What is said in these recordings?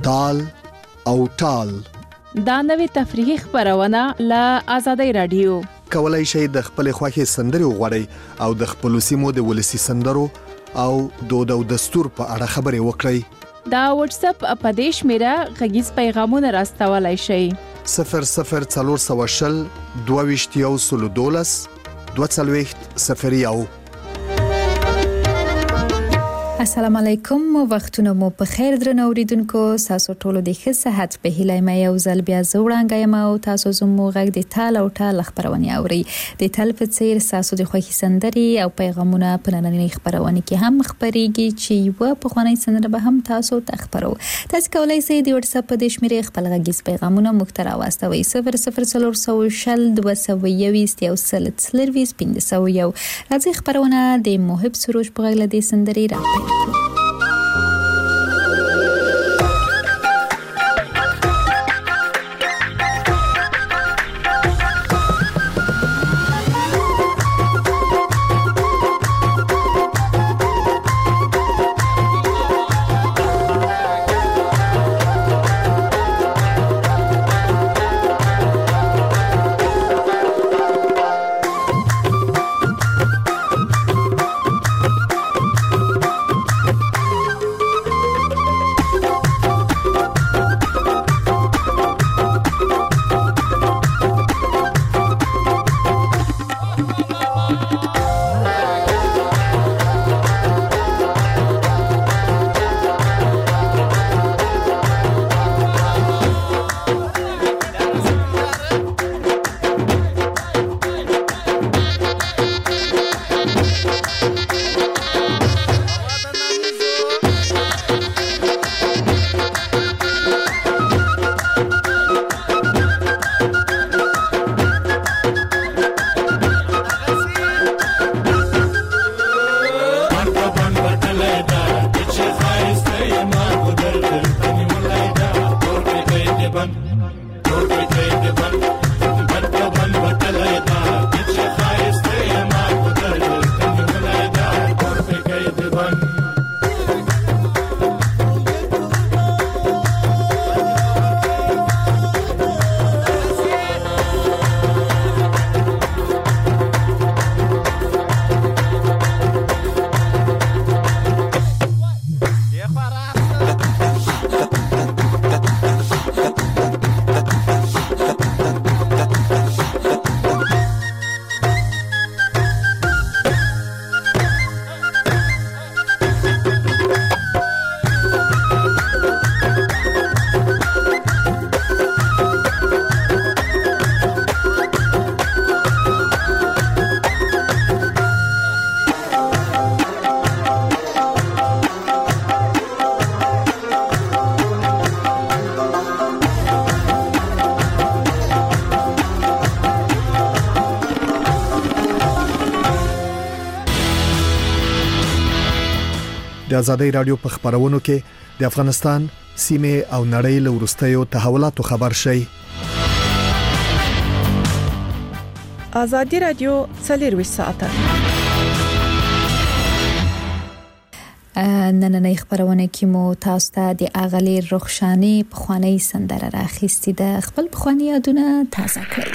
تال او ټال. دا نوې تفریحي خبرونه له آزادۍ رادیو. کولای شئ د خپل خوښي سندري وغواړئ او د خپل سیمو د ولسی سندرو او دود او دستور په اړه خبرې وکړئ. دا واتس اپ اپدیش میرا غږیز پیغامونه راستولای شئ. 00420 22 22 السلام علیکم، وختونه مو په خیر درنو اوریدونکو. تاسو ټول د ښه صحت په هیله مې یو ځل بیا زوړانګه یم او تاسو زموږ غږ د تال او ټال خبرونه اوري. د تل په څیر تاسو د خوښي سندري او پیغامونه په نننۍ خبرونه کې هم خبريږي چې یو په خواني سندره به هم تاسو ته خبرو. تاسو کولای شئ د واتس اپ د شمیرې خپل غږیز پیغامونه مختار واستوي 00422 راځي خبرونه د محب سروج په غږ له سندري را د آزادۍ رادیو په خبرونو کې د افغانستان سیمه او نړۍ له وروستیو تحولاتو خبر شي. آزادۍ رادیو 24 ساعته نننۍ خبرونه کې مو تاسو ته د اغلی رخشانی په خواني سندره راخېستې ده. خپل بخواني یادونه تازه کړئ.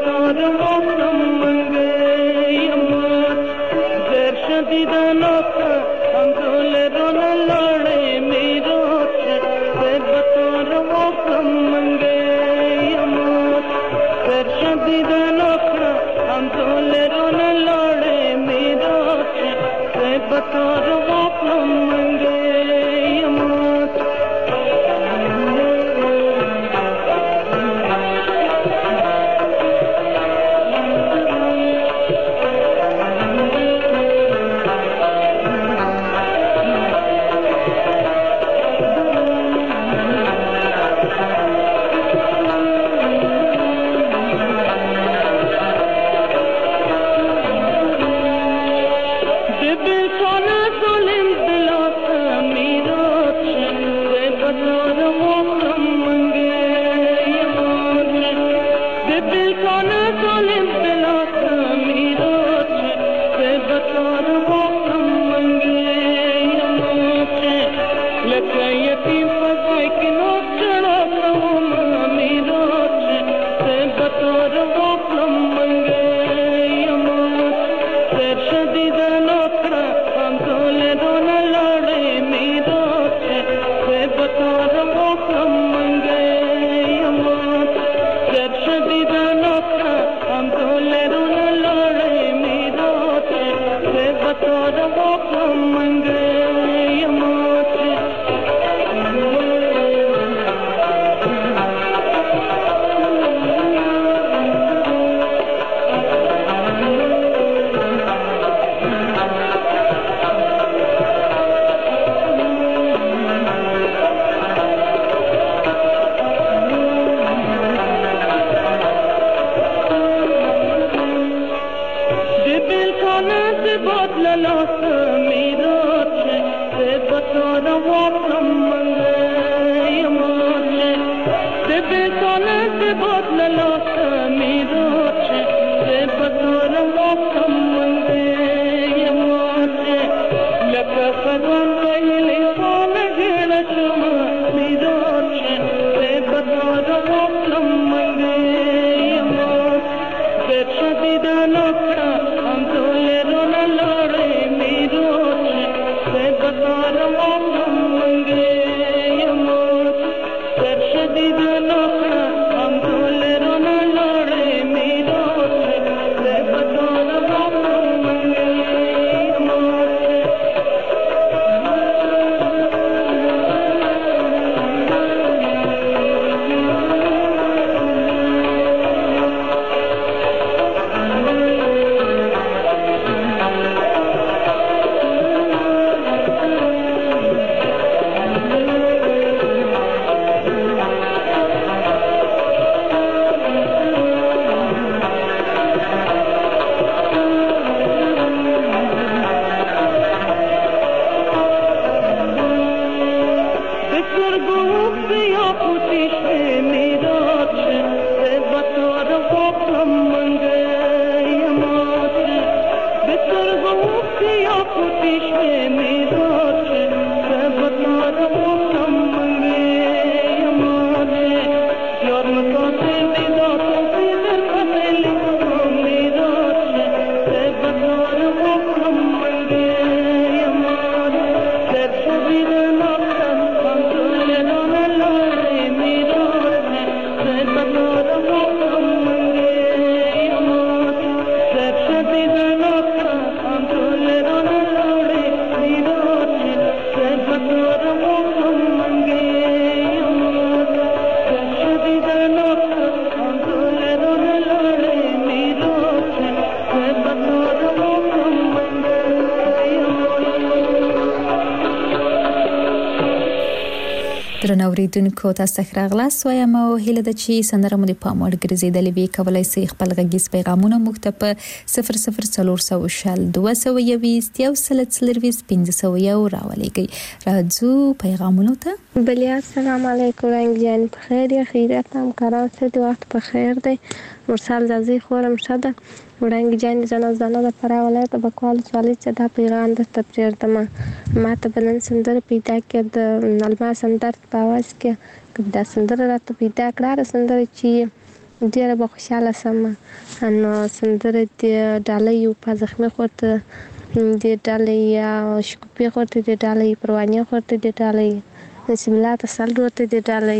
بطور وقتم منگیم در شدیدن آخر هم دول رون لڑے میروت در بطور وقتم منگیم در شدیدن آخر هم دول رون لڑے میروت در بطور وقتم منگیم درنو اوریدونکو تاسو ته راغلاست وایم او هیله ده چې سندره مو د پام وړ ګرځېدلې وي. کولای شئ خپل غږیز پیغامونه موږ ته په 00420 راولېږئ. راځو پیغامونو ته. بله السلام علیکم رنگ جان بخیر یا خیریت هم قرار شد وقت بخیر دی. مرسل زازی خورم شده رنگ جان زنه د پراولای ته بکوال سوالی چې دا پیغام د تفسیر دمه ما ته بلن سندر پیدا کړ د نلما سندر په आवाज کې دا سندر راته پیدا کړه سندر چې ډیره به خوشاله سم. نو سندره د ډالۍ په زخمي خورته د ډالۍ شکوپی خورته د ډالۍ پروانه خورته د ډالۍ نسیم الله تسل ورته د ډالۍ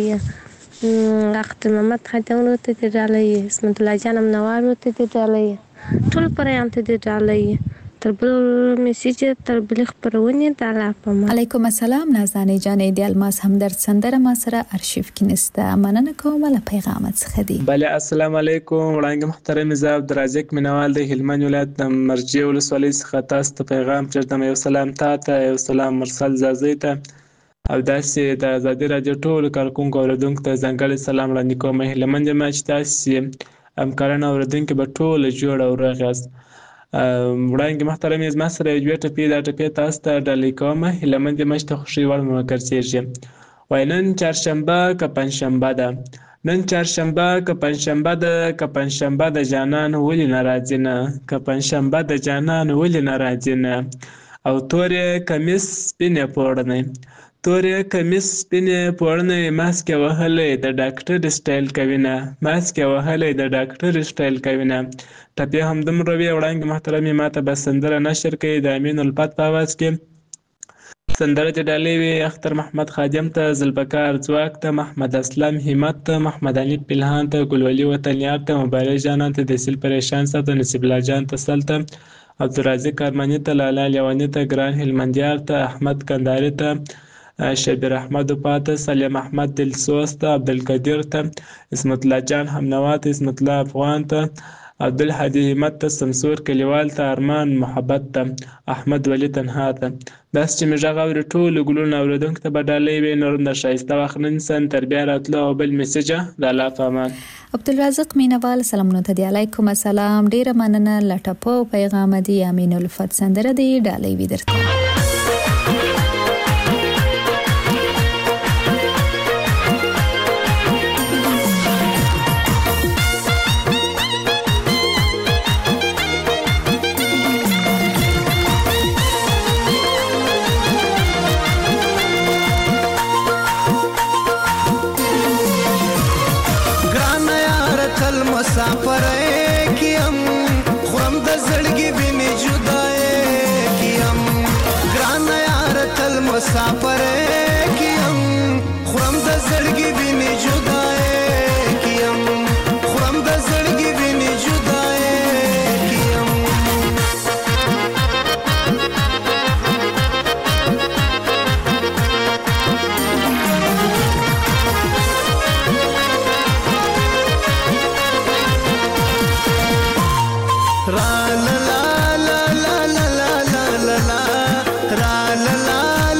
وخت محمد خادم ورته د ډالۍ اسمت الله جان منوار ورته د ډالۍ ټول پرېام ته د ډالۍ تر بل میسیج تر بل خبرونه د الله په ما. علیکم السلام نازنین جانې د الماس همدرد سندره ما سره ارشیف کې نسته. مننه کوم له پیغامت څخه دی. بله السلام علیکم وړاندې محترم زه عبدالرزاق مینوال د هلمند ولایت د مرجې ولسوالۍ څخه تاسو ته پیغام پرېږدم. یو سلام تاته، یو سلام مرسل زازۍ ته، او داسې د ازادي راډیو ټولو کارکونکو اوریدونکو ته ځانګړی سلام وړاندې کوم. هیله یم چې تاسې همکاران او اوریدونکي به ټوله جوړ او روغ یاست. وړاندې محترم زما سره یو دوې ټپې دا ټپې تاسو ته ډالۍ کوم. هیله مند یم چې ته خوښۍ وړ مې وګرځېږي. وایي نن چهارشنبه که پنجشنبه ده، نن چهارشنبه که پنجشنبه ده، که پنجشنبه د جانان ولې نه راځي نه، که پنجشنبه د جانان ولې نه راځي نه. او تورې کمیس سپینې پوړنۍ، تورې کمیس سپینې پوړنۍ، ماسک یې وهلی د ډاکټر سټایل کوي نه، ماسک یې وهلی د ډاکټر سټایل کوي نه. ټپې همدومره وي. وړاندې محترمې ما ته به سندره نشر کوي د امین الفت په اواز کې. سندره چې ډالۍ وي اختر محمد خادم ته، ذوالبقار ځواک ته، محمد اسلم همت ته، محمد علي پلهان ته، ګلولي وطنیار ته، مبارک جانان ته، دسیل پریشان ته، نصیب الله جان ته سل ته، عبدالرازق ارماني ته، لالا لیواني ته، ګران هلمندیار ته، احمد کنداري ته، شبیر احمد پاته، سلیم احمد دلسوز ته، عبدالقدیر ته، اسمت الله جان همنوا ته، اسمت الله افغان ته، عبدالحدی همت ته، سمسور کلیوال ته، ارمان محبت ته، احمد ولی تنها ته. داسې چې مې غږ اوري ټولو ګلونو اورېدونکو ته به ډالۍ وي. نور د ښایسته وخت نه نیسم تر بیا راتلو او بل میسیجه د الله په امان. عبدالرزاق مینوال سلامونه ته دی. علیکم السلام، ډیره مننه لټپو پیغام دی. امین الفت سندره دی ډالۍ وي درته. مسافر کیم خورم د زړګي ویني جدای کیم خورم د زړګي ویني جدای کیم را لا لا لا لا لا لا لا لا را لا لا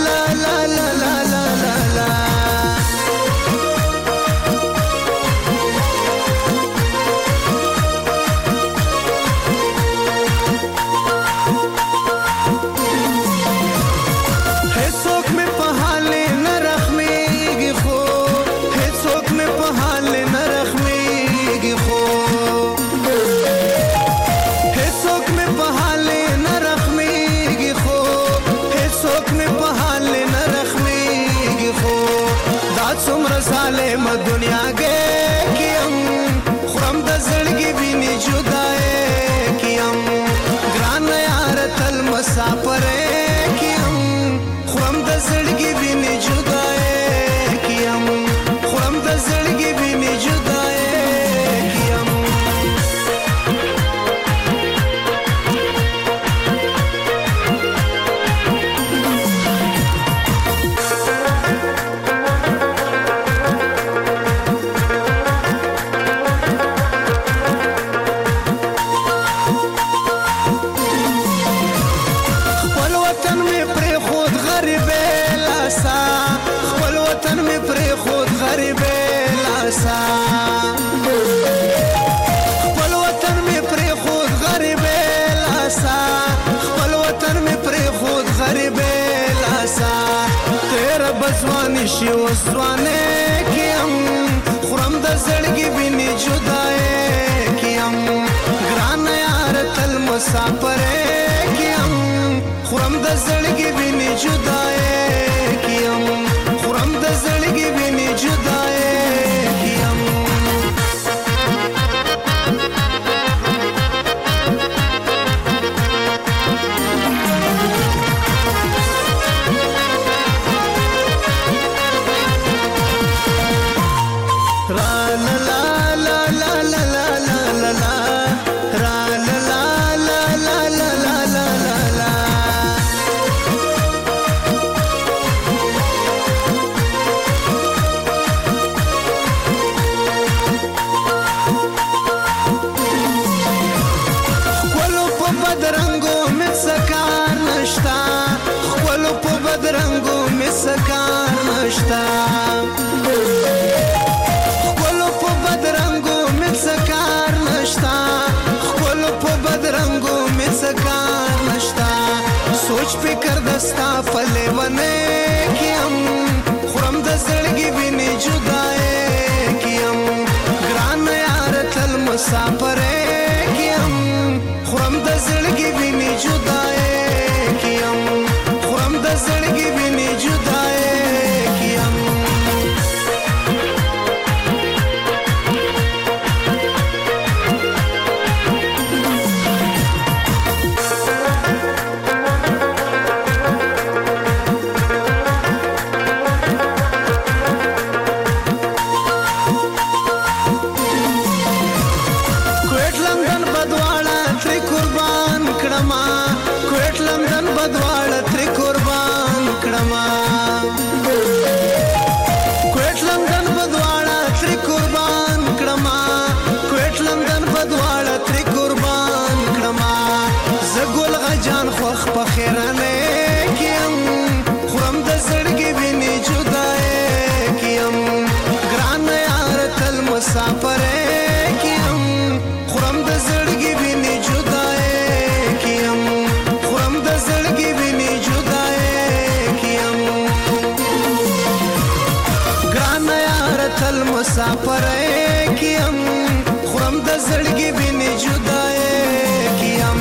دنیا گے کیم خورم د زړګي ویني جدای کیم ګران یار تل مسافر کیم خورم د زړګي ویني جدای کیم خورم د زړګي ویني جدای کیم خپل وطن می پرې خود غریب لاسا خپل وطن می پرې خود غریب لاسا تیر بزوانی شي وسوانه کیم خورم د زړګي ویني جدای کیم ګران یار تل مسافر کیم خورم د زړګي ویني جدای کیم خورم د زړګي ویني جدای کیم بدرنګو مې سکار نشتا خپل په بدرنګو مې سکار نشتا خپل په بدرنګو مې سکار نشتا خپل په بدرنګو مې سکار نشتا سوچ فکر دستا پلے ونه کیم خورم د زړګي ویني جدای کیم ګران یار تل مسافر کیم خورم د زړګي ویني جدای کیم خورم د زړګي ویني جدای کیم جان خوخ په خیرانه کیم خورم د زړګي ویني جدای کیم ګران یار تل مسافر کیم خورم د زړګي ویني جدای کیم خورم د زړګي ویني جدای کیم ګران یار تل مسافر کیم خورم د زړګي ویني جدای کیم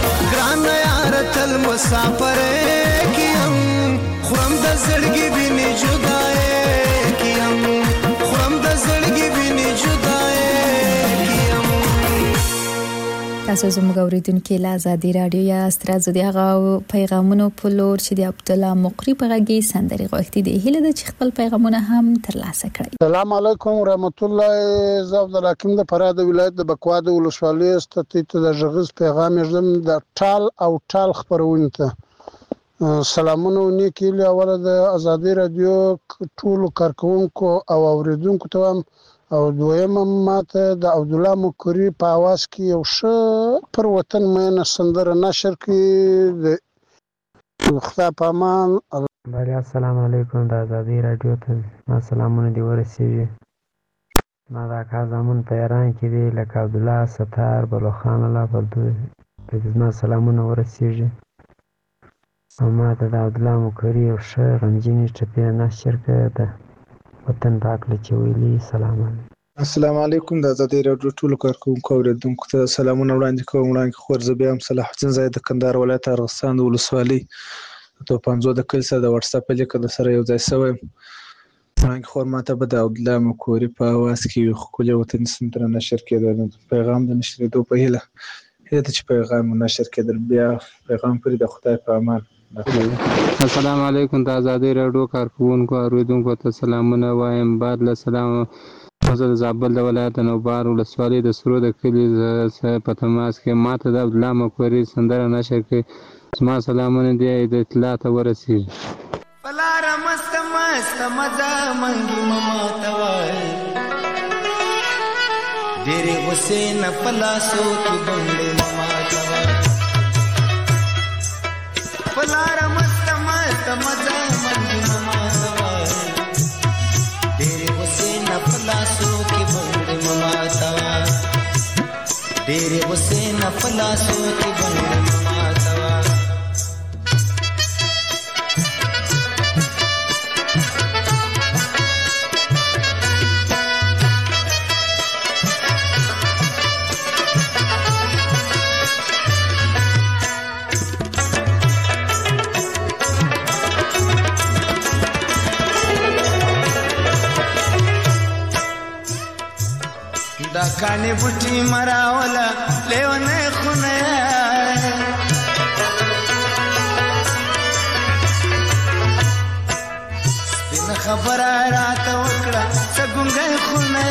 تل مسافر کیم خورم د زړګي ویني جدای کیم خورم د زړګي ویني جدای کیم تاسو زموږ اوریدونکو له آزادي رادیو یا سترازو دی هغه پیغامونو په لور چې د عبد الله مقری په غږی سندري غوښتي دی هله د خپل پیغامونه هم ترلاسه کړئ. السلام علیکم ورحمت الله. زه عبد الحکیم د فراه د ولایت د بکوا د ولسوالۍ ستې ته د ژغز پیغام یې د ټال او ټال خبرونه ته سلامونه ونیکي له اوله د آزادي رادیو ټول کارکونکو او اوریدونکو ته او دویم ماته د عبد الله مقری په आवाज کې یو ښه پر وطن مینه سندره نشر کړي د خدا په امان. بله السلام علیکم د آزادي رادیو ته ما سلامونه دی ورسیږي. ما دا کار زمون په ایران کې دی لکه عبد الله ستار بلوخان الله پردو د ما سلامونه ورسیږي. ما ته د عبد الله مقری یو ښه غمجنې ټپې نشر کړي ده وطن پاک له چويلي. سلام علیکم. السلام علیکم د آزادي رادیو ټول کارکونکو اوریدونکو ته سلامونه وړاندې کوم. وړاندې خور زبې هم صلاح الدین زاید د کندهار ولایت ارغستان ولسوالۍ ته 50 د کل سره د واتس اپ لیک د سره یو ځای شوی. وړاندې خور ماته به د عبد الله مقری په आवाज کې خپل وطن سندره نشر کېدل پیغام د نشریدو په هیله چې پیغام نشر کېدل بیا پیغام پرې د خدای په امان. السلام علیکم د آزادي رادیو کارکونکو اوریدونکو ته سلامونه وایم. بعد له سلام زه د زابل د ولایت نوبار ولسوالۍ د سرو د کلي په تماس کې ماته د عبد الله مقری سندره نشر کړي. زما سلامونه دی د اطلاع ته ورسیږي. پلار مست مست مزه منګي مما توای ډېرې غصې نه پلاسو کې بنګړې مما توای پلار مست مست مزه منګي مما توای ډېرې غصې نه پلاسو کې بنګړې مما توای ډېرې غصې نه پلاسو کې بنګړې مما توای دا کانی بوټي مراولا لیونه خونه سپین خبره راته وکړه څنګه خونه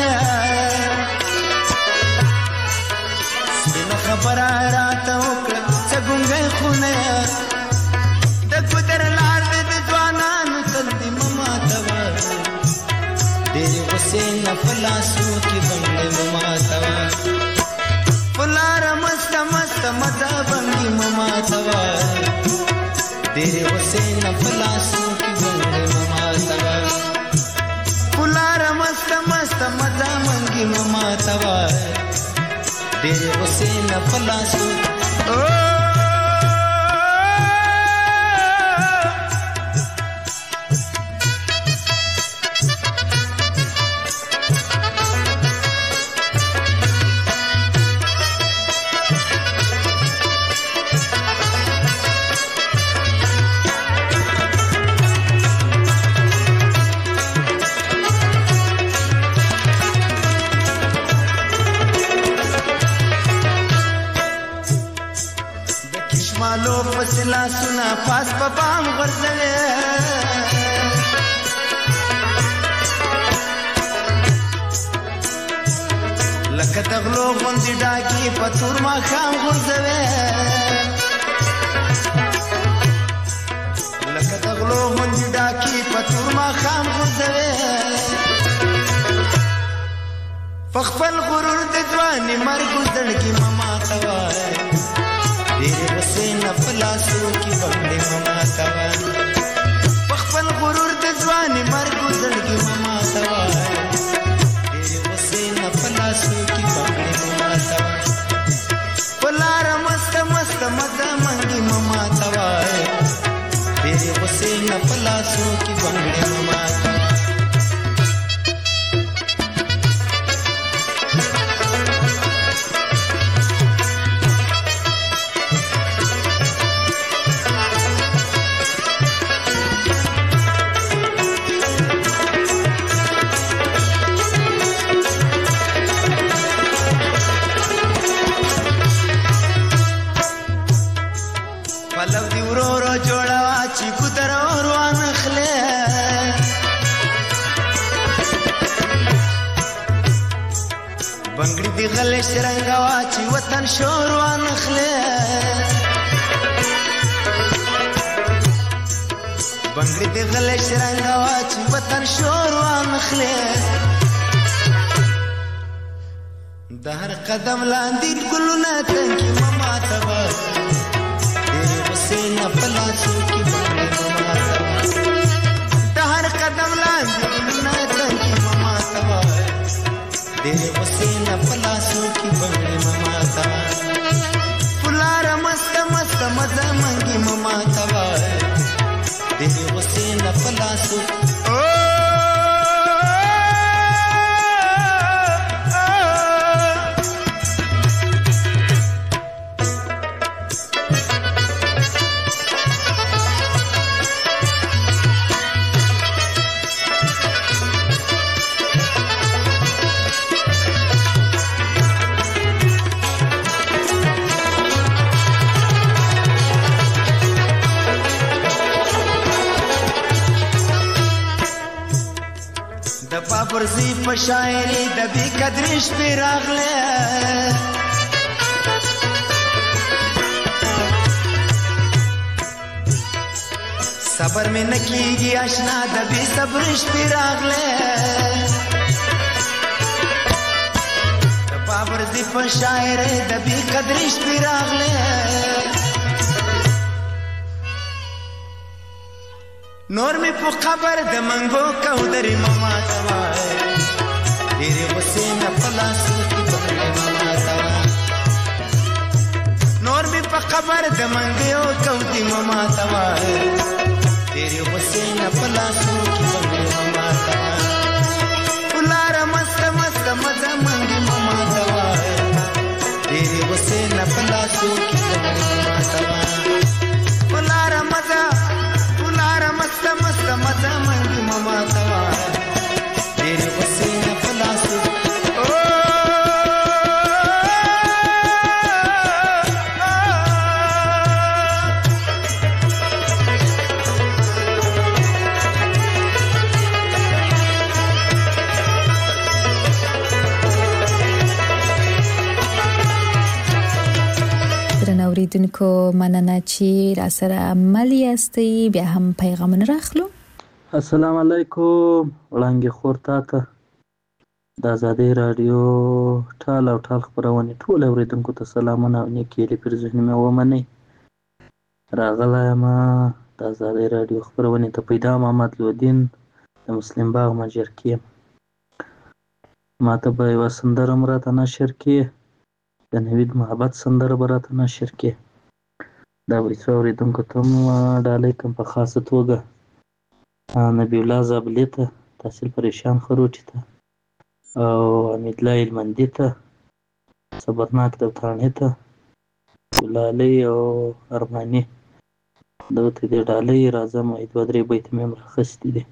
سپین خبره راته وکړه څنګه خونه د ګدر لار د ځوانانو تل دې مما توا ډېر غصې نه پلاسو کې بنګړې مما توا پلار مست مست مزه بنګي ډېرې غوسې نه په لاسو کې بنګړې مما توا پلاره مسته مسته مزه منګي مما توا ډېرې غوسې نه په لاسو مالو پسلا سنا پاس په بام غرزوي لکه تغلو غوندې ډاکي په تور ماښام غرزوي لکه تغلو غوندې ډاکي په تور ماښام غرزوي په خپل غرور د ځواني مرګ زړګي مما توای ډېرې غوسې نه په لاسو کې بنګړې مما توا په خپل غرور د ځوانې مرګ زړګي مما توا ډېرې غوسې نه په لاسو کې بنګړې مما توا په لاره مسته مسته مزه منګي مما توا ډېرې غوسې نه په لاسو کې بنګړې مما توا پلو دی ورورو جوړوا چې ګدر روان خله بنگړي دی غلې شرنګوا چې وطن شور روان خله بنگړي دی غلې شرنګوا چې وطن شور روان خله د هر قدم لاندې ګلونه تنګي مما تبا نه پلاسو کې بنګړې مما توا د هر قدم لاندې ګلونه تنګي مما توا ډېرې غوسې نه پلاسو کې بنګړې مما توا پلاره مسته مسته مزه منګي مما توا ډېرې غوسې نه پلاسو د پاپرزي په شاعري د بي قدرې شپې راغله صبر مې نکېږي آشنا د بي صبر شپې راغله د پاپرزي په شاعري د بي قدرې شپې راغله نور می په خبر د منګو کودري مما توا ډېرې غوسې نه په لاسو کې بنګړې مما توا نور می په خبر د منګو کودري مما توا ډېرې غوسې نه په لاسو کې بنګړې مما توا ولاره مسته مسته مزه منګي مما توا ډېرې غوسې نه په لاسو کې بنګړې مما توا ولاره مزه مسته مسته مزه منګي مما توا ډېرې غوسې نه په لاسو اوریدونکو مننه چې را سره عمل یاستئ بیا هم پیغامونه راخلو السلام علیکم وړاندې خور تاته د آزادۍ رادیو ټال او ټال خبرونه ټول اوریدونکو ته سلامونه او نیکې لري پر ذهن مې ومني راغلی یم د ازادۍ راډیو خپرونې ته. پیدا محمد لودین د مسلم باغ مجر کې. ما ته به یوه سندره هم راته نشر کې، د نوید محبت سندره به راته نشر کې. دا به څو اورېدونکو ته هم ډالۍ کړم په خاصه توګه. نبی الله زابلي ته، تحصیل پریشان خروټي ته او حمیدالله هلمندي ته، صبرناک دوتاڼي ته، ګلالۍ او ارماني دغه ته دې ډالۍ راځم. دوه درې بیته مې هم راخیستي دي.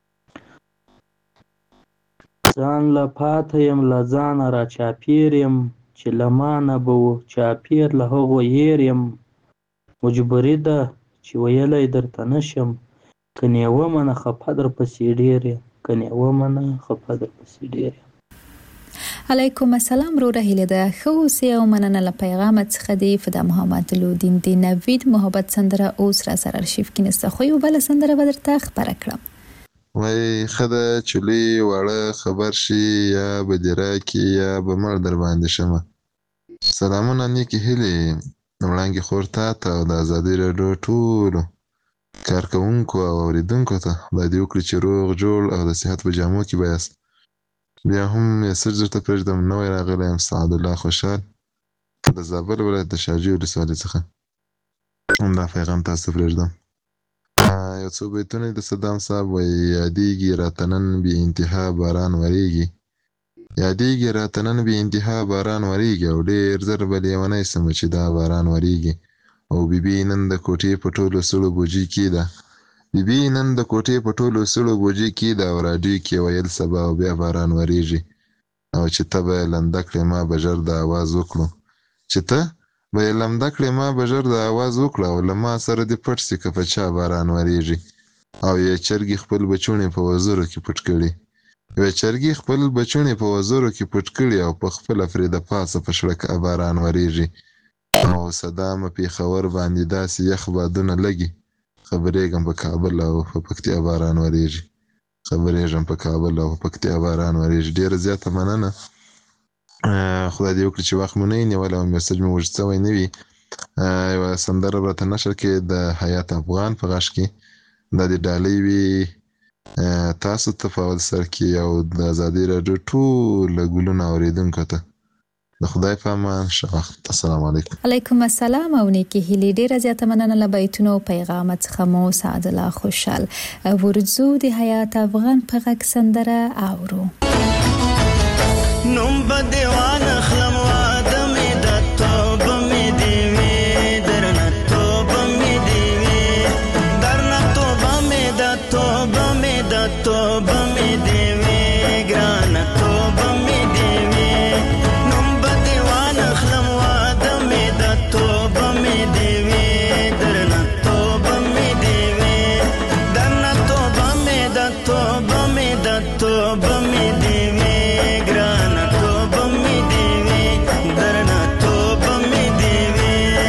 ځان له پاته یم له ځانه را چاپېر یم، چې له ما نه به و چاپېر له هغو هېر یم. مجبوري ده چې ویلی درته نه شم، که نیومه نه خفه درپسې ډېر یم، که نیومه نه خفه درپسې ډېر یم. علیکم السلام وروره، هیله ده ښه اوسې او مننه له پیغامت څخه دی. فدا محمد لودین د نوید محبت سندره اوس را سره ارشیف کې نسته، خو یو بله سندره به درته خپره کړم. وای ښه ده چې لوی واړه خبر شي، یا به دې راکړي یا به مړ در باندې شمه. سلامونه نیکې هیلې وړانګې خور تا ته او د ازادۍ راډیو ټولو کارکوونکو او اورېدونکو ته خدای دې وکړي چې روغ جوړ او د صحت په جامو کې به یاست. بیا هم میسج درته پرېږدم، نوی راغلی یم سعدالله خوشحال د زابل ولایت د شاجوی ولسوالۍ څخه. همدا پیغام تاسو ته پرېږدم. یو څو بیتونه د صدام صاحب وایي: یادېږي راته نن بې انتها باران ورېږي، یادېږي راته نن بې انتها باران ورېږي، او ډېر زر به لیونی سمه چې دا باران ورېږي. او بیبي نن د کوټې په ټولو سړو بوجي کې ده، بیبي نن د کوټې په ټولو سړو بوجي کې ده، او راډیو کې ویل سبا او بیا باران ورېږي. او چې ته به یې لنده کړې ما به ژر د اواز وکړو، چې ته به یې لمده کړې ما به ژر د اواز وکړه، او له ما سره دې پټ سي که په چا باران ورېږي. او یې چرګې خپل بچوڼې په وزرو کې پټ کړي، یوې چرګې خپل بچوڼې په وزرو کې پټ کړي، او په خپله پرې د پاسه په شړکه باران ورېږي. او صدامه پېښور باندې داسې یخ بادونه لګي، خبرېږم په کابل او په پکتیا باران ورېږي، خبرېږم په کابل او په پکتیا باران ورېږي. ډېره زیاته مننه. خدای دې وکړي چې وخت مو نه وي نیولی او میسج مو اوږد شوی نه وي. یوه سندره راته نشر کې د حیات افغان په غږ کې، دا د ډالۍ وي تاسو ته په اول سر کې او د ازادۍ راډیو ټول ګلونه اورېدونکو ته. د خدای په امان، ښه وخت. السلام علیکم. علیکم السلام او نیکې هیلې. ډېره زیاته مننه له بیتونو او پیغامت څخه مو سعدالله خوشحال. ورځو د حیات افغان په غږ سندره اورو. نوم به دې وانخلم واده مې د توبه مې دې وي، درنه توبه مې دې وي، درنه توبه مې د توبه مې د توبه مې دې وي، ګرانه توبه مې دې وي. نوم به دې وانخلم واده مې د توبه مې دې وي، درنه توبه مې دې وي، درنه توبه مې د توبه مې د توبه مې دې وي، ګرانه توبه مې دې وي، درنه توبه مې دې وي.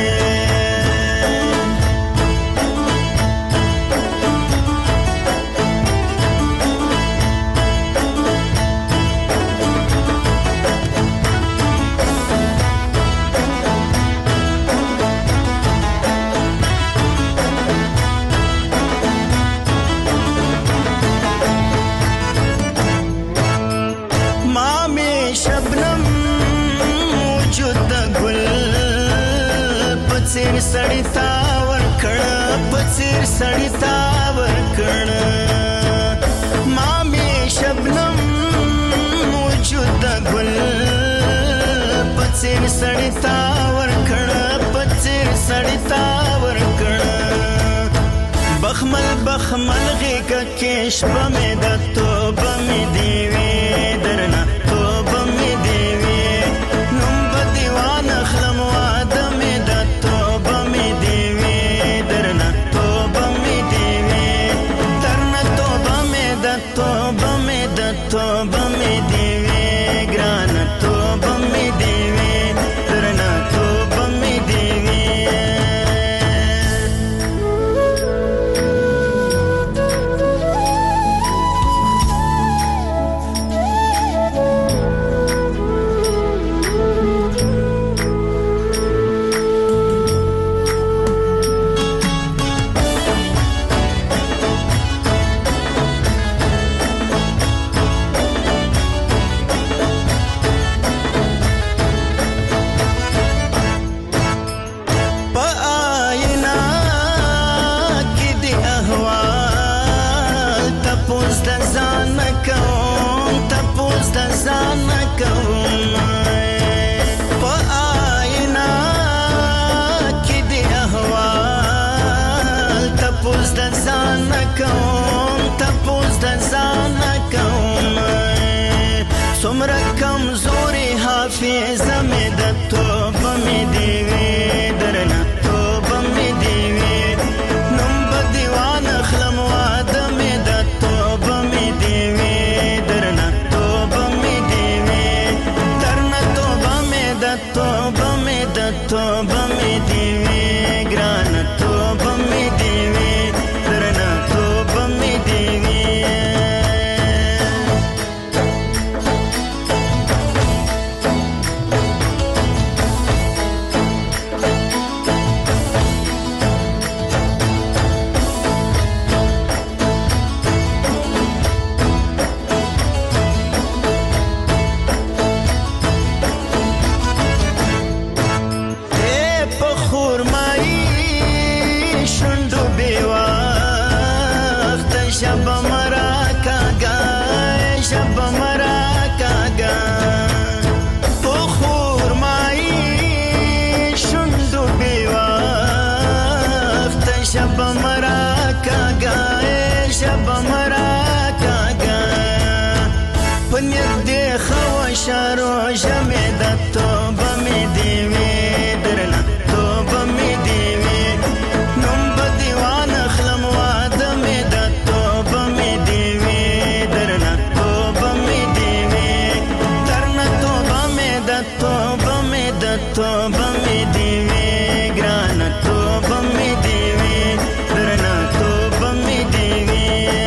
پڅیر سړی تا ورکړه، پڅیر سړی تا ورکړه، ما می شبنم وجود د ګل، پڅیر سړی تا ورکړه، پڅیر سړی تا ورکړه، بخمل بخمل غېږه کې شپه مې د توبه مې دې وي، درنه توبه مې دې وي. نوم به دې وانخلم واده مې د توبه مې دې وي، درنه توبه مې دې وي، درنه توبه مې د توبه مې د توبه مې دې وي، ګرانه توبه مې دې وي، درنه توبه مې دې وي. ځان کوم تپوس د ځان کوم څومره کمزوري حافظه مې د توبه مې دی وي درنه توبه مې دی وي نوم به دیوان اخلم واده مې د توبه مې دی وي درنه توبه مې دی وي درنه توبه مې د توبه مې د توبه مې دی وي ګرانه توبه مې دی وي درنه توبه مې دی وي شارو جمع د توبه مې دی وي درنه توبه مې دی وي نوم به دیوان اخلم واده مې د توبه مې دی وي درنه توبه مې دی وي درنه توبه مې د توبه مې د توبه مې دی وي ګرانه توبه مې دی وي درنه توبه مې دی وي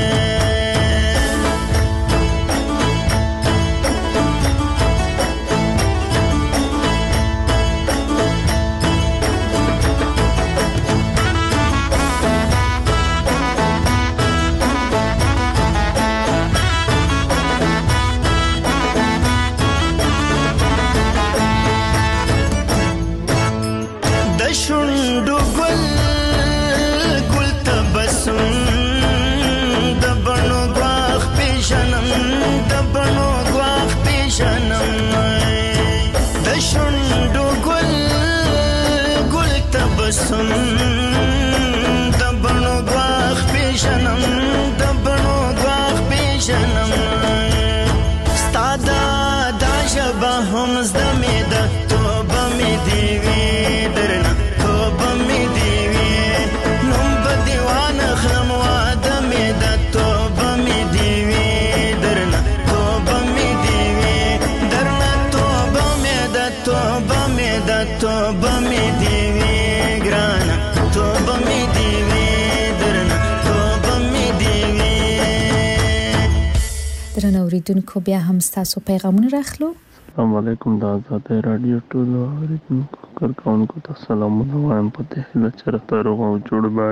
شونډو ګل ګل تبسم د بڼو ګواښ پیژنم د بڼو ګواښ پیژنم د شونډو ګل ګل تبسم د بڼو ګواښ پیژنم د بڼو ګواښ پیژنم ستا دا ژبه هم زده مې ده توبه مې دی وي درنه توبه مې دی وي نوم به دیوان اخلم واده مې د توبه مې دی وي درنه توبه مې دی وي درنه توبه مې د توبه مې د توبه مې دی وي ګرانه توبه مې دی وي درنه توبه مې دی وي درنه اوریدونکو بیا هم ستاسو پیغامونه راخلو السلام علیکم د آزادۍ رادیو ټولو اوریدونکو کارکوونکو ته سلامونه وایم په دې هیله چې راته روغ او جوړ به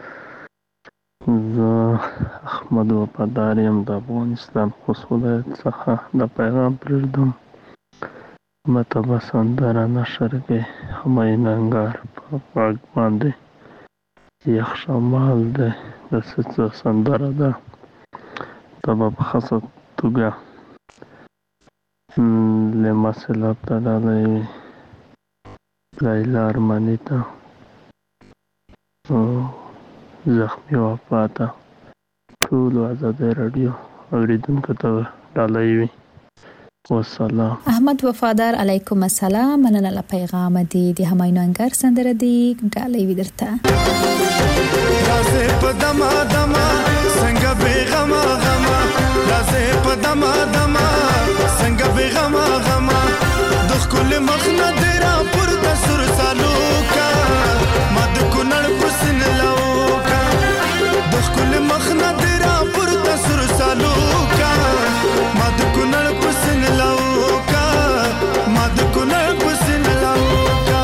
زه احمد وفادار یم د افغانستان خوست ولایت څخه دا پیغام پرېږدم مته به سندره نشر کې همایون انګار په غږ باندې یخ شمال دی د څه سندره ده دا به په خاصه توګه لمسلاب ته ډالۍ وي لیلا ارماني ته زخمي وفا ته ټولو آزادۍ راډیو اوریدونکو ته ډالۍ وي والسلام. احمد وفادار علیکم السلام. مننه له پیغام دی د همایون انګر سندره دی ډالۍ وي درته. رازه په دما دما څنګه بیغما غما رازه په دما دما څنګه بیغما غما د خپل مخ نه درا پر د سر سالو کا مد کونړ پسن لاوکا د خپل مخ نه درا پر د سر سالو کا مد کونړ پسن لاوکا مد کونړ پسن لاوکا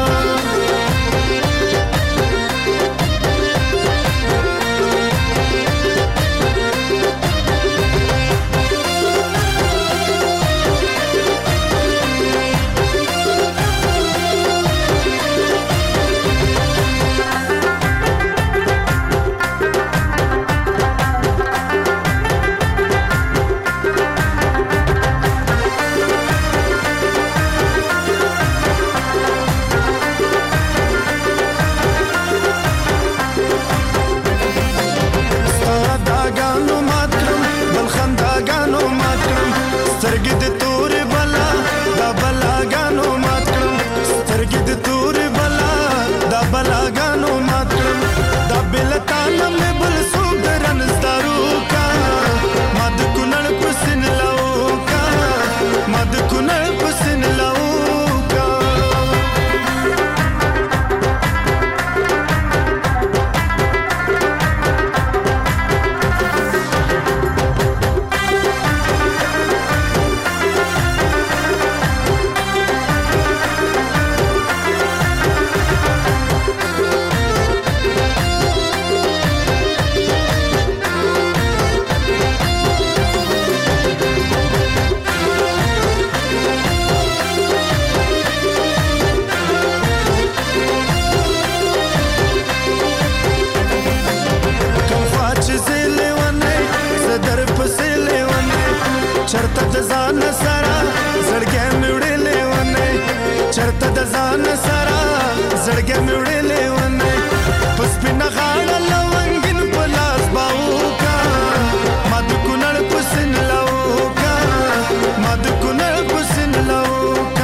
سترګې مې وړلې ونه په سپینه غاړه لونګین په لاس باوکا ما د کونړ په سین لاوکا ما د کونړ په سین لاوکا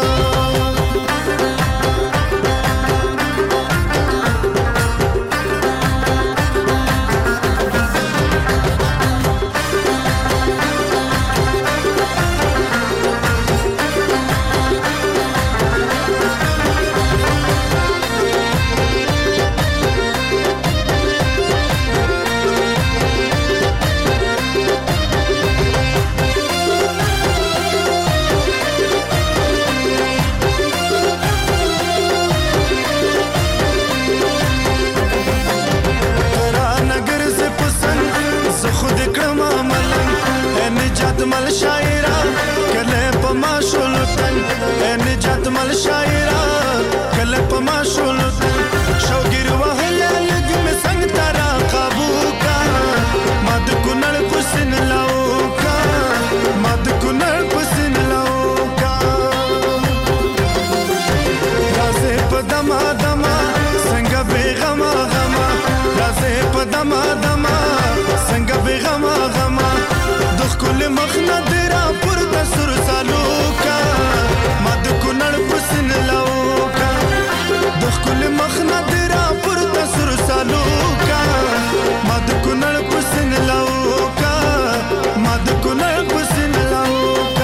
مل شاعرا کله پما شولتن نجات مل شاعرا کله پما شولتن شوګر وهله لګ می څنګه ترا قابو کا مد کونړ پسن لاو کا مد کونړ پسن لاو کا رازه پدما دما څنګه بیغما غما رازه پدما دما څنګه بیغما غما کل مخنا دیرا پر دسر سالوکا ما د کونړ پسن لاوکا دخ کل مخنا دیرا پر دسر سالوکا ما د کونړ پسن لاوکا ما د کونړ پسن لاوکا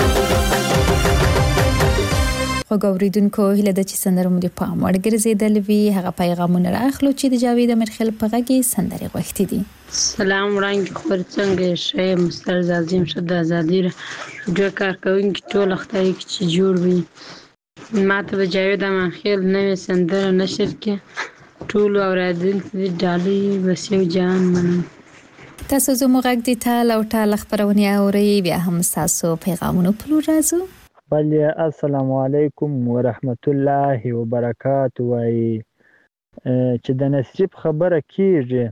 وګوریدونکو هله د چې سندره مو د پام ورګرځیدل وی هغه پیغامونه راخلو چې د جاوید امرخیل په غږی سندره غوښتي دي. سلام وړاندې خبر څنګه شې مستر عظیم شد ازادي راډیو کارکونکو ټول خدای چې جوړ وي ماته د جاوید امرخیل نوې سندره نشر کې ټول اورادونکو د ډالۍ وسیو جان منم. تاسو زموږ غږ د تال او ټال خبرونه اوري بیا هم تاسو پیغامونه پلو راځو. بل السلام علیکم ورحمت الله وبرکاته وای چې د نصیب خبره کیږي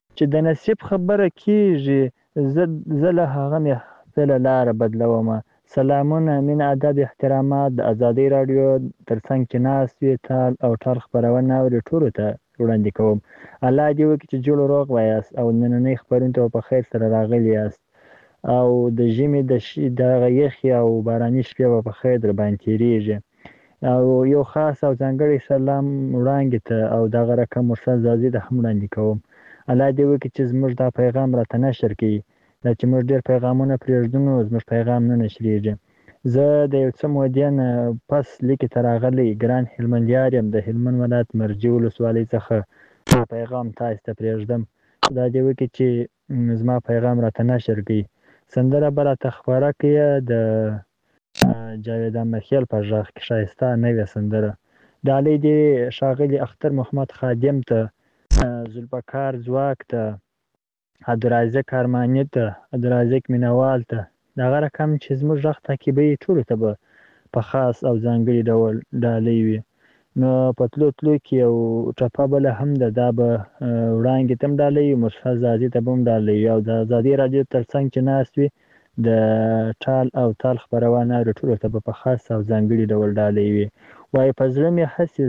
زه له هغه مې خپله لاره بدلومه. سلامونه مینه ادب احترامات د ازادي راډیو ترڅنګ چې ناست وي تال او ټال خپرونه اوري ټولو ته وړاندې کوم. الله دې وکړي چې جوړ روغ وایاست او نننۍ خپرونې ته په خیر سره راغلي یاست او د ژمي د یخي او باراني شپې به په خیر در باندې تېرېږي او یو خاص او ځانګړی سلام وړاندې ته او دغه رقم مرسل زازي ته هم وړاندې کوم. الله دې وکړي چې زموږ دا پیغام راته نشر کړي دا چې موږ ډېر پیغامونه پرېږدو نو زموږ پیغام نه نشرېږي. زه د یو څه مودې نه پس لیکې ته راغلی ګران هلمندیار یم د هلمند ولایت مرجې ولسوالۍ څخه پیغام تاسو ته پرېږدم. دا دې وکړي چې زما پیغام راته نشر کړي. سندره به راته خپره کړي د جاوید امرخیل په غږ کې ښایسته نوې سندره. ډالۍ دې ښاغلي اختر محمد خادم ته زلفقار ځواک ته عبدالرازق ارماني ته عبدالرازق مینوال ته دغه رقم چې زموږ غږ تعقیبوي ټولو ته به په خاص او ځانګړي ډول ډالۍ وي. نو په تلو کې یو ټپه بله هم ده دا به وړانګې ته هم ډالۍ وي مصطفی زادي ته به هم ډالۍ وي او د ازادي راډیو تر څنګ چې ناست وي د ټال او تال خپرونه اوري ټولو ته به په خاص او ځانګړي ډول ډالۍ وي. وایي په زړه مې هسې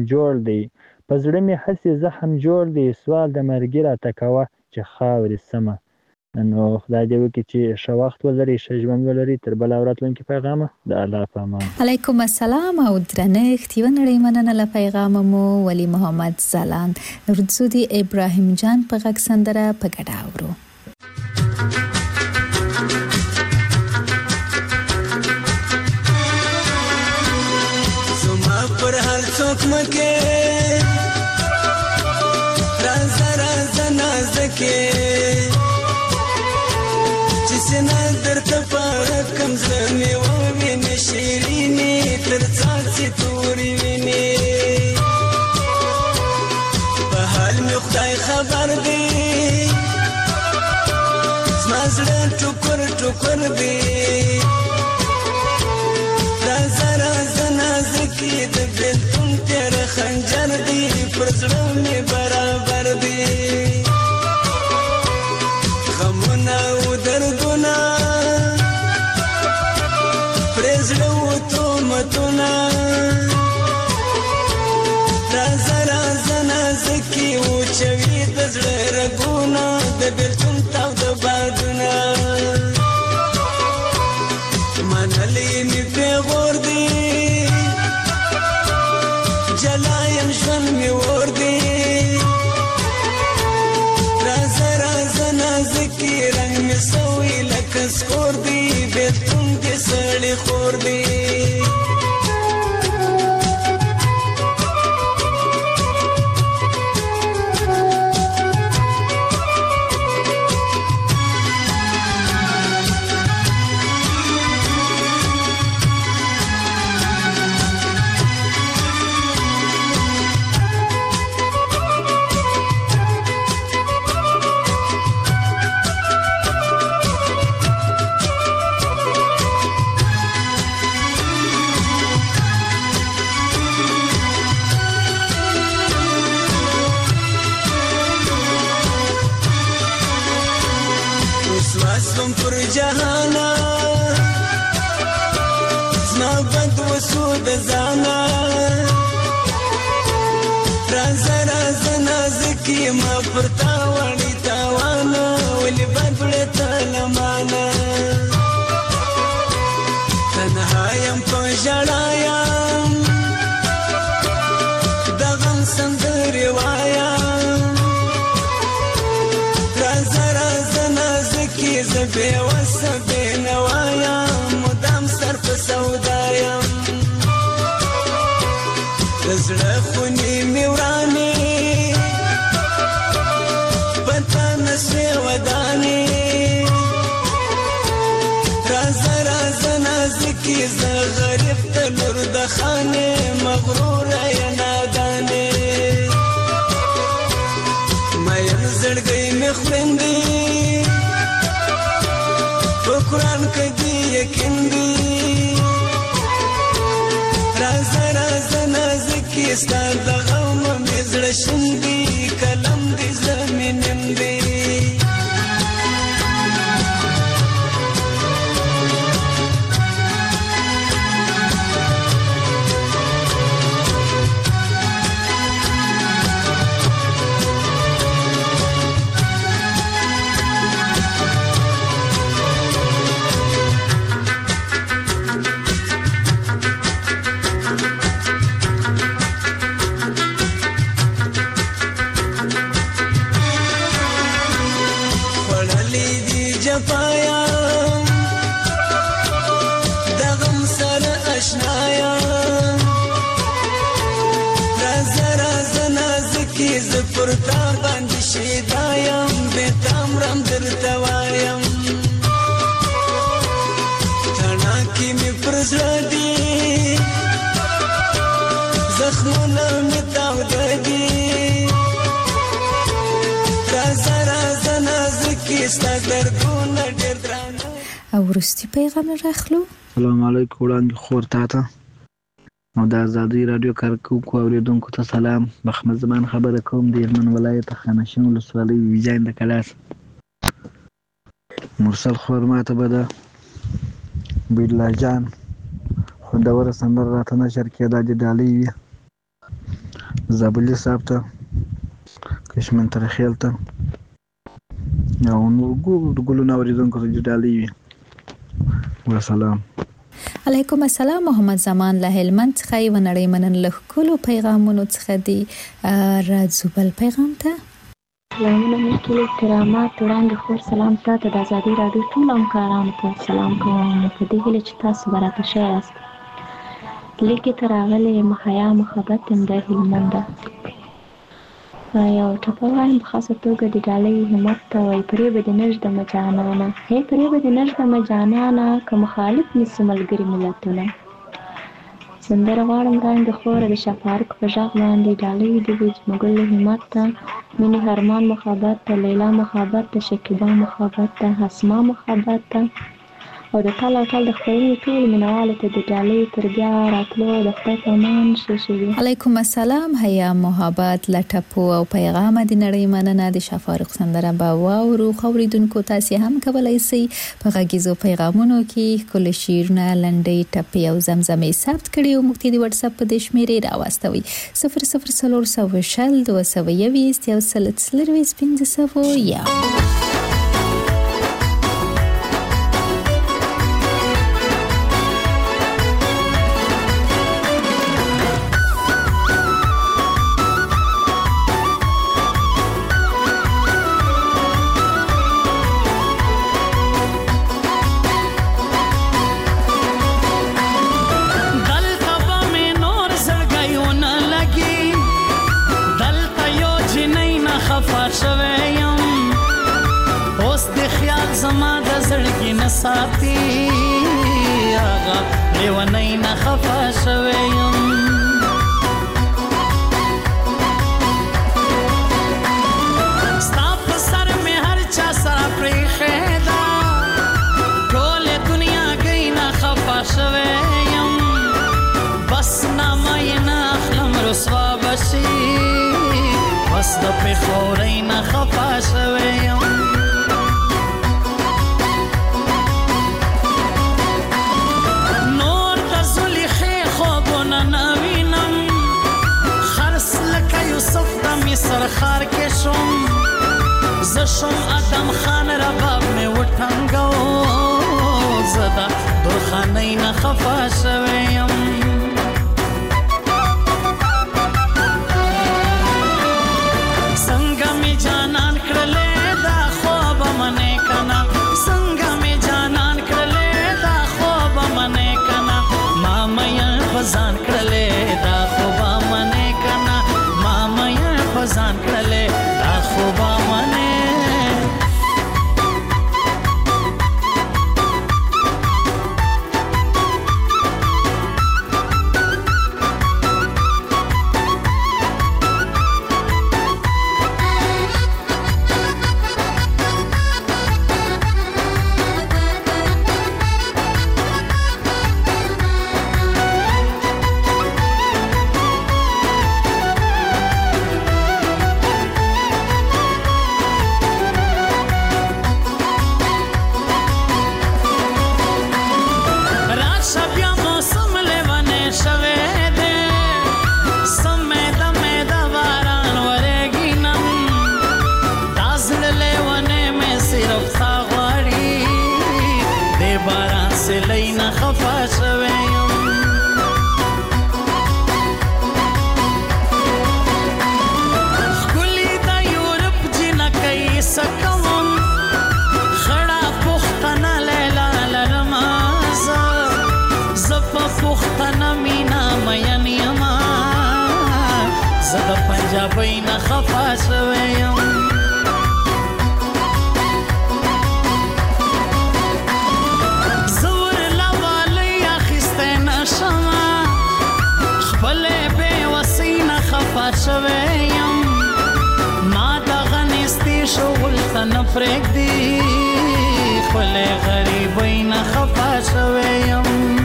زخم جوړ دی سوال د مرګي راته کوه چې خاورې سمه. نو خدای دې وکړي چې ښه وخت ولري ښه ژوند ولري تر بله او راتلونکي پیغامه د الله په امان. علیکم السلام او درنښت یوه نړۍ مننه له پیغامه مو ولی محمد ځلاند ورځو د ابراهیم جان په غږ سندره په ګډه اورو. زما پر هر څوک مکه رازه نازکه چې سنا درته پاره کم زمي و وینې شیرینې تر څاڅي تورې وینې په حال مې خدای خبر دی زما زړه ټوکر دی رازه نازکه د بلتون تیر خنجر دی پر زړه مې برابر دی غمونه او دردونه پر زړه و تهمتونه یم پر جهانا زما بد وسو د ځانا رازه رازه نازکي ما پر تا وړي تاوانا ولې بد وړې تلمانا تنها یم په ژړا یم د غم سندرې وایم رازه رازه نازکي زه بېوسه بېنوا یم مدام سر په سودا یم د زړه خونې مې ورانې په تا نه سوې ودانې رازه رازه نازکي زه غریب ته لور د خانې مغروره یې نادانې مین زړګی مې خویندې په قرآن کې دې یقین دی رازه رازه نازکي ستا د غم مې زړه شین دی قلم دې زړه مې نیم دی پرتا باندې شیدا یم بېتامرم درته وایم تڼاکې مې پر زړه دي زخمونه مې تاوده دي رازه رازه نازکي ستا دردونه ډېر درانه. او وروستي پیغام راخلو. سلام علیکم وړاندې خور تا ته او د ازادۍ راډیو کارکوونکو اورېدونکو ته سلام. محمد زمان خبره کوم د هلمند ولایت خانشین ولسوالۍ ویجاین د کلاس. مرسل خور ماته به د بیرلا جان خوندوره سندره راته نشر کړې دا د ډالۍ وي. زابلي صاحب ته کشمن ترخیل ته او نور ګلونه اورېدونکو ته د ډالۍ وي. وسلام. علیکم السلام. محمد زمان له هلمند څخه یو نړۍ منن له ټولو پیغامونو څخه دی راځو بل پیغام ته. سلامونه مې ټول احترامات وړاندې خور سلام تاته د ازادۍ راډیو ټول همکارانو ته سلام کوم په دې هیله چې تاسو به راته ښه یاست. لیکې ته راغلی یم حیا محبت یم د هلمند یو ټپه وایم په خاصه توګه د ډالۍ همت ته وایي پرې به دې نږدمه جانانه هی پرې به دې نږدمه جانانه که مخالف نیسي ملګري ملتونه. سندره غواړم وړاندې خوره د شفارق په غږ باندې ډالۍ دې وي زموږ له همت ته مینې هرمان محبت ته لیلا محبت ته شکیبا محبت ته اسما محبت ته او د ټال او ټال د خپرونې ټول مینوالو ته د ډالۍ تر بیا راتلو د خدای په امان ښه وي. علیکم السلام. حیا محبت له ټپو او پیغامه د نړۍ مننه. د شفارق سندره به واورو. اوریدونکو تاسې هم کولی شئ په غږیزو پیغامونو کې ښکلي شعرونه لنډۍ ټپې او زمزمې ثبت کړي او موږ ته د واتساپ په دې شمېرې راواستوئ 004020211500. ساتي هغه لیونی نه خفه شوی یم ستا په سر مې هر چا سره پرېښې ده ټولې دنیا گۍ نه خفه شوی یم بس نامه یې نه اخلم رسوا به شي بس د پېښورۍ نه خفه شوی یم پر خار کې شوم زه شوم ادم خان رباب مې وټنګو زه د درخانۍ نه خفه شوی یم څنګه مې جانان کړلې دا خوب منې کنه څنګه مې جانان کړلې دا خوب منې کنه ما مې فزان کړلې دا خوب منې کنه ما مې فزان کړلې دا خوب منې پنجابی نه خفه شوی یم زور لوالی اخیستی نشمه خپلې بېوسۍ نه خفه شوی یم ما دغه نیستي شغل ته نه پرېږدي خپلې غریبۍ نه خفه شوی یم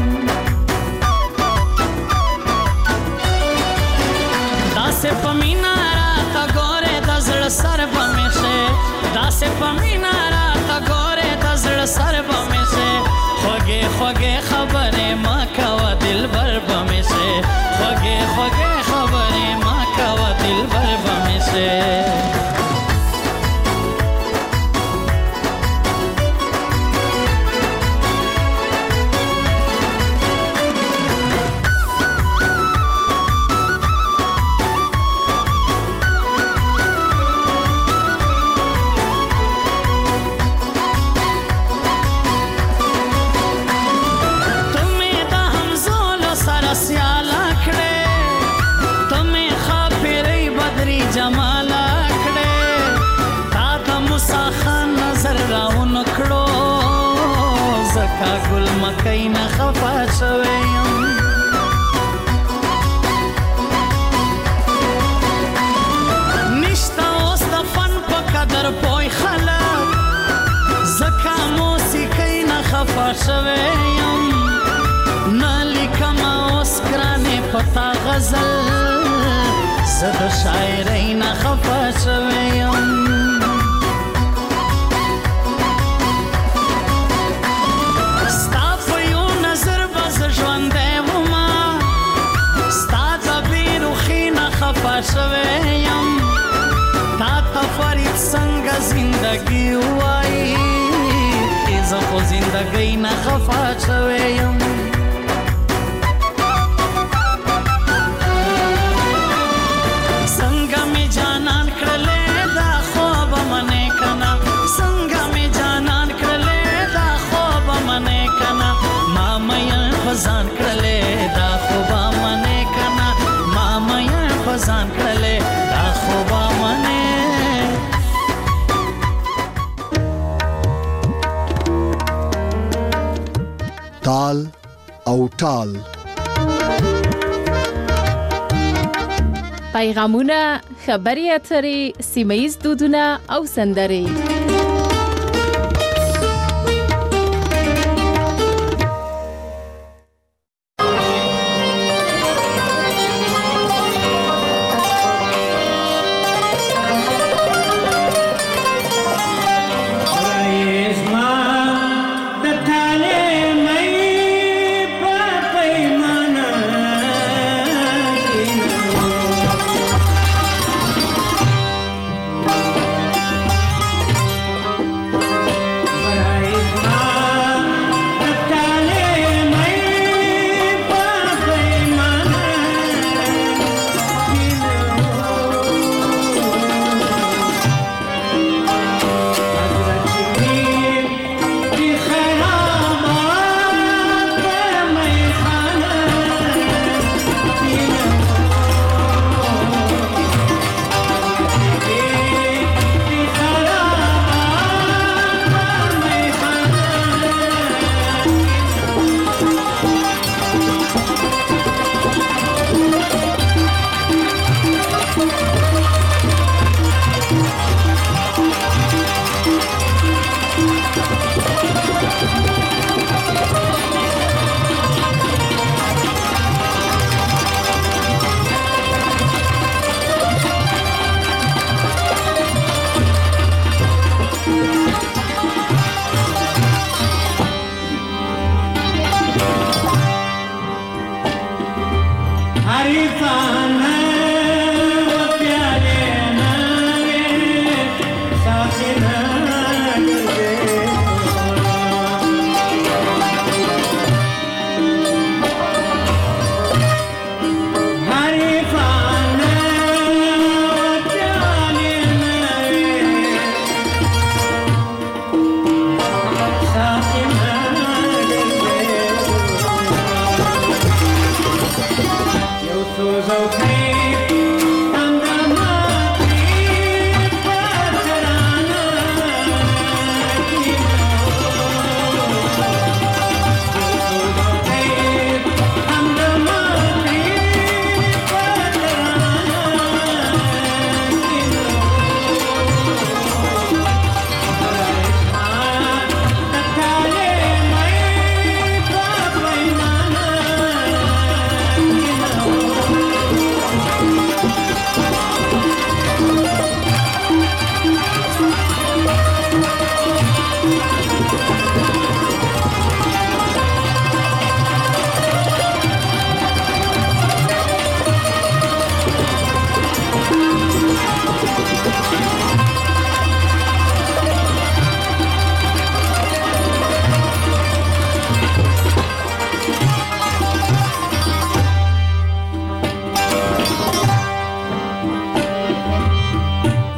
داسې په مینا راته ګورې د زړه سر به مې شې داسې په مینا راته ګورې د زړه سر به مې شې خوږې خوږې خبرې ما کوه دلبر به مې شې خوږې خوږې خبرې ما کوه دلبر به مې شې جمالا کړه تا د موسی خان نظر راون کړو زکا ګل مکۍ نه خفه شوی یم نشته اوس د فن په قدر پوی خلک زکا موسیقۍ نه خفه شوی یم نه لیکم اوس ګرانې پتا غزل زه د شاعرۍ نه خفه شوی یم ستا په یو نظر به زه ژوندی ومه ستا د بېروخۍ نه خفه شوی یم تا ته فرید څنګه زندګي ووایي زه خو زندګۍ نه خفه شوی یم ځان کړلې دا خوبه منې کنه ما مې په ځان کړلې دا خوبه منې تال او ټال پیغامونه خبري اترې سیمه‌ییز دودونه او سندرې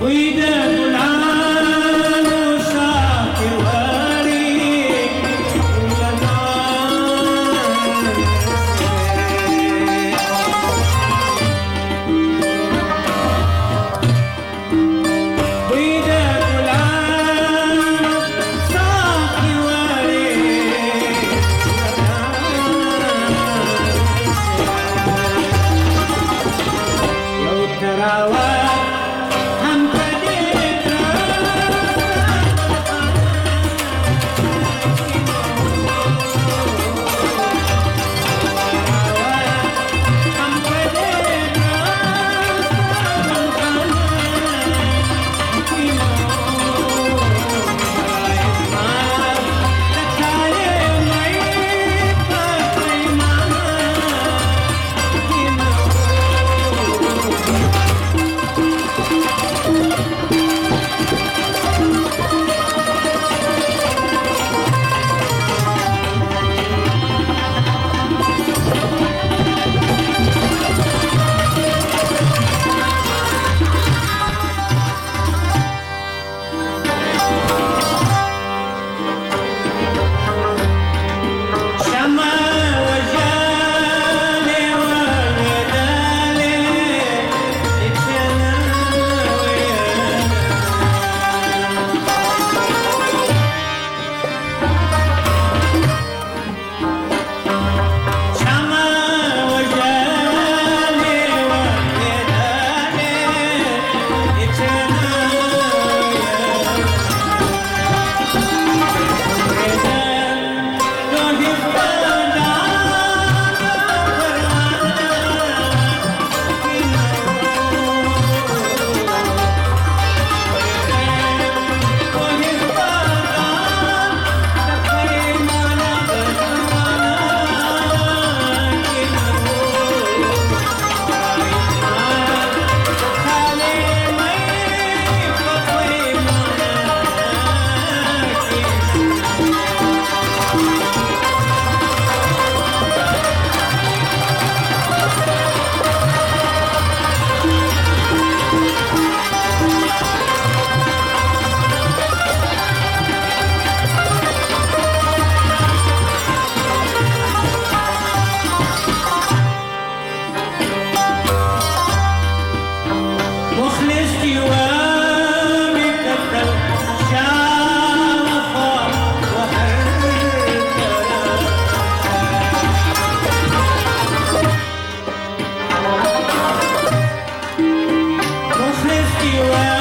you